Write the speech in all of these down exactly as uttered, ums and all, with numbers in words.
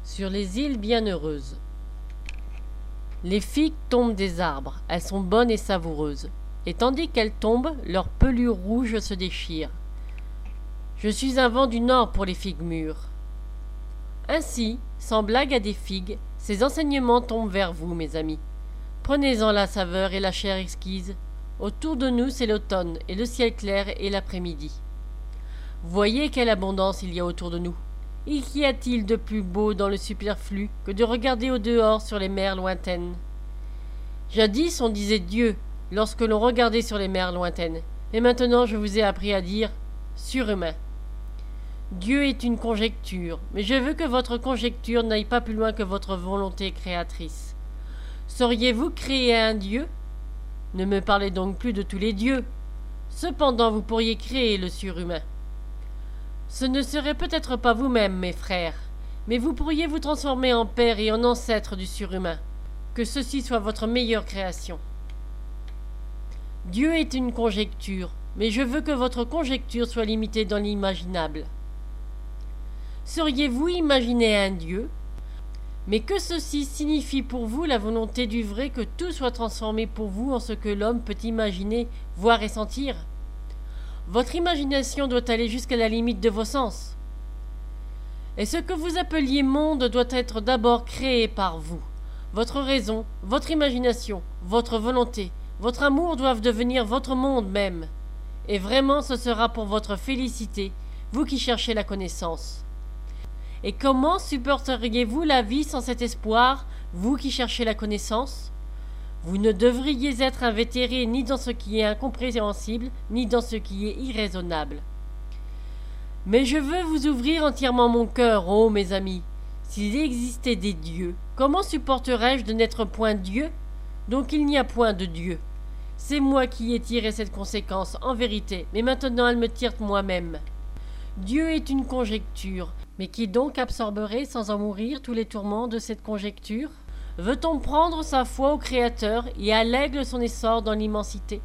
Sur les îles bienheureuses. Les figues tombent des arbres, elles sont bonnes et savoureuses, et tandis qu'elles tombent, leur pelure rouge se déchire. Je suis un vent du nord pour les figues mûres. Ainsi, sans blague à des figues, ces enseignements tombent vers vous, mes amis. Prenez-en la saveur et la chair exquise. Autour de nous, c'est l'automne, et le ciel clair et l'après-midi. Voyez quelle abondance il y a autour de nous. Et qu'y a-t-il de plus beau dans le superflu que de regarder au dehors sur les mers lointaines? Jadis on disait Dieu lorsque l'on regardait sur les mers lointaines, et maintenant je vous ai appris à dire surhumain. Dieu est une conjecture, mais je veux que votre conjecture n'aille pas plus loin que votre volonté créatrice. Sauriez-vous créer un Dieu? Ne me parlez donc plus de tous les dieux. Cependant vous pourriez créer le surhumain. Ce ne serait peut-être pas vous-même, mes frères, mais vous pourriez vous transformer en père et en ancêtre du surhumain. Que ceci soit votre meilleure création. Dieu est une conjecture, mais je veux que votre conjecture soit limitée dans l'imaginable. Sauriez-vous imaginer un Dieu? Mais que ceci signifie pour vous la volonté du vrai que tout soit transformé pour vous en ce que l'homme peut imaginer, voir et sentir? Votre imagination doit aller jusqu'à la limite de vos sens. Et ce que vous appeliez monde doit être d'abord créé par vous. Votre raison, votre imagination, votre volonté, votre amour doivent devenir votre monde même. Et vraiment ce sera pour votre félicité, vous qui cherchez la connaissance. Et comment supporteriez-vous la vie sans cet espoir, vous qui cherchez la connaissance? Vous ne devriez être invétéré ni dans ce qui est incompréhensible, ni dans ce qui est irraisonnable. Mais je veux vous ouvrir entièrement mon cœur, ô mes amis. S'il existait des dieux, comment supporterais-je de n'être point Dieu? Donc il n'y a point de Dieu. C'est moi qui ai tiré cette conséquence, en vérité, mais maintenant elle me tire moi-même. Dieu est une conjecture, mais qui donc absorberait sans en mourir tous les tourments de cette conjecture? Veut-on prendre sa foi au Créateur et à l'aigle son essor dans l'immensité?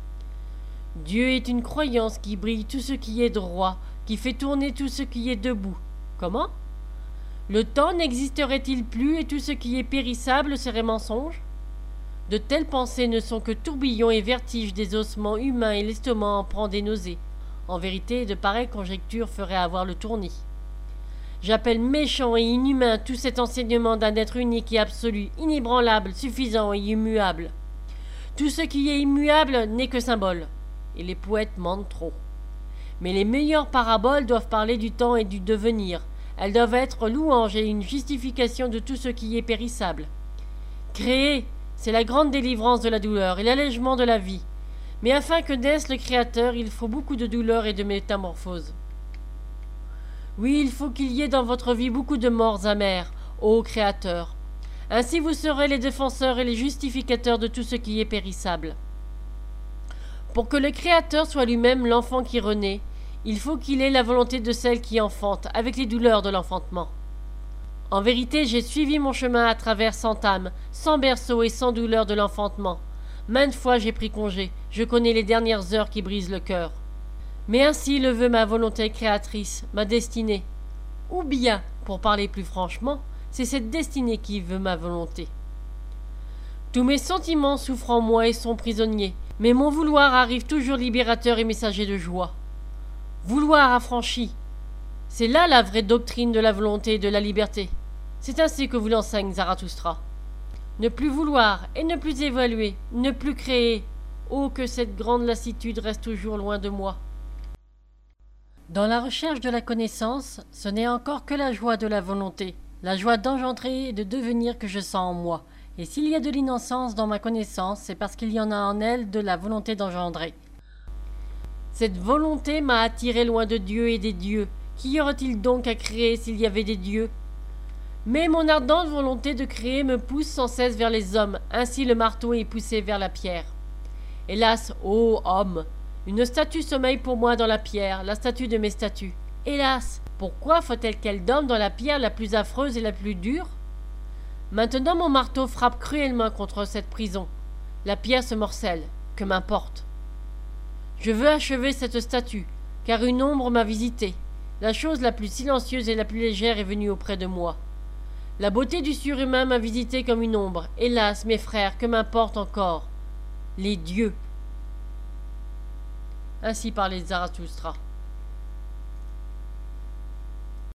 Dieu est une croyance qui brille tout ce qui est droit, qui fait tourner tout ce qui est debout. Comment? Le temps n'existerait-il plus et tout ce qui est périssable serait mensonge? De telles pensées ne sont que tourbillons et vertiges des ossements humains et l'estomac en prend des nausées. En vérité, de pareilles conjectures feraient avoir le tournis. J'appelle méchant et inhumain tout cet enseignement d'un être unique et absolu, inébranlable, suffisant et immuable. Tout ce qui est immuable n'est que symbole, et les poètes mentent trop. Mais les meilleures paraboles doivent parler du temps et du devenir. Elles doivent être louange et une justification de tout ce qui est périssable. Créer, c'est la grande délivrance de la douleur et l'allègement de la vie. Mais afin que naisse le Créateur, il faut beaucoup de douleur et de métamorphose. Oui, il faut qu'il y ait dans votre vie beaucoup de morts amères, ô Créateur. Ainsi vous serez les défenseurs et les justificateurs de tout ce qui est périssable. Pour que le Créateur soit lui-même l'enfant qui renaît, il faut qu'il ait la volonté de celle qui enfante, avec les douleurs de l'enfantement. En vérité, j'ai suivi mon chemin à travers cent âmes, sans berceau et sans douleur de l'enfantement. Maintes fois j'ai pris congé, je connais les dernières heures qui brisent le cœur. Mais ainsi le veut ma volonté créatrice, ma destinée. Ou bien, pour parler plus franchement, c'est cette destinée qui veut ma volonté. Tous mes sentiments souffrent en moi et sont prisonniers, mais mon vouloir arrive toujours libérateur et messager de joie. Vouloir affranchi, c'est là la vraie doctrine de la volonté et de la liberté. C'est ainsi que vous l'enseigne Zarathustra. Ne plus vouloir et ne plus évaluer, ne plus créer. Oh, que cette grande lassitude reste toujours loin de moi. Dans la recherche de la connaissance, ce n'est encore que la joie de la volonté, la joie d'engendrer et de devenir que je sens en moi. Et s'il y a de l'innocence dans ma connaissance, c'est parce qu'il y en a en elle de la volonté d'engendrer. Cette volonté m'a attiré loin de Dieu et des dieux. Qu'y aurait-il donc à créer s'il y avait des dieux? Mais mon ardente volonté de créer me pousse sans cesse vers les hommes, ainsi le marteau est poussé vers la pierre. Hélas, ô homme, une statue sommeille pour moi dans la pierre, la statue de mes statues. Hélas, pourquoi faut-elle qu'elle dorme dans la pierre la plus affreuse et la plus dure? Maintenant mon marteau frappe cruellement contre cette prison. La pierre se morcelle, que m'importe. Je veux achever cette statue, car une ombre m'a visité. La chose la plus silencieuse et la plus légère est venue auprès de moi. La beauté du surhumain m'a visité comme une ombre. Hélas, mes frères, que m'importe encore les dieux. Ainsi parlait Zarathustra.